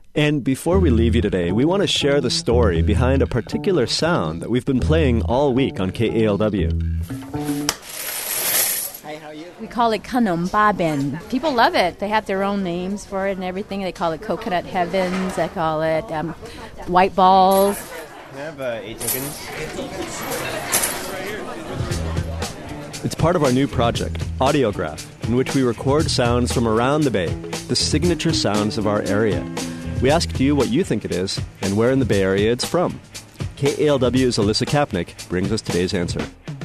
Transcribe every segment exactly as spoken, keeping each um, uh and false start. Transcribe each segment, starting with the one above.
And before we leave you today, we want to share the story behind a particular sound that we've been playing all week on K A L W. Hi, how are you? We call it Kanom Babin. People love it. They have their own names for it and everything. They call it Coconut Heavens. They call it um, White Balls. Can I have uh, eight tokens? It's part of our new project, Audiograph, in which we record sounds from around the Bay, the signature sounds of our area. We asked you what you think it is and where in the Bay Area it's from. K A L W's Alyssa Kapnick brings us today's answer.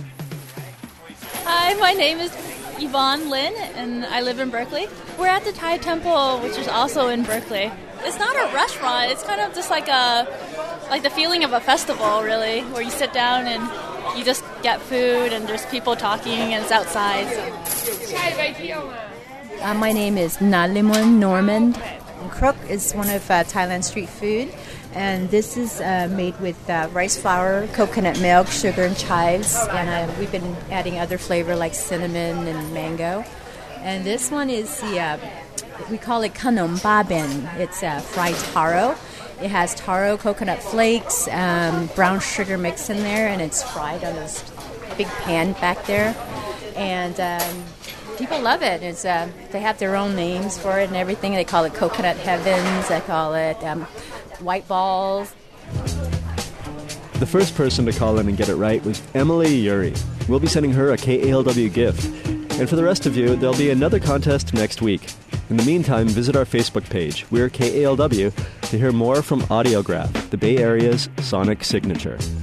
Hi, my name is Yvonne Lin, and I live in Berkeley. We're at the Thai Temple, which is also in Berkeley. It's not a restaurant. It's kind of just like a, like the feeling of a festival, really, where you sit down and you just get food, and there's people talking, and it's outside. So. Uh, my name is Nalimon Normand. Kruk is one of uh, Thailand's street food, and this is uh, made with uh, rice flour, coconut milk, sugar, and chives. And uh, we've been adding other flavor like cinnamon and mango. And this one is the uh, we call it Kanom Babin. It's uh, fried taro. It has taro, coconut flakes, um, brown sugar mix in there, and it's fried on this big pan back there. And um, people love it. It's uh, they have their own names for it and everything. They call it Coconut Heavens. They call it um, White Balls. The first person to call in and get it right was Emily Yuri. We'll be sending her a K A L W gift. And for the rest of you, there'll be another contest next week. In the meantime, visit our Facebook page, We're K A L W, to hear more from Audiograph, the Bay Area's sonic signature.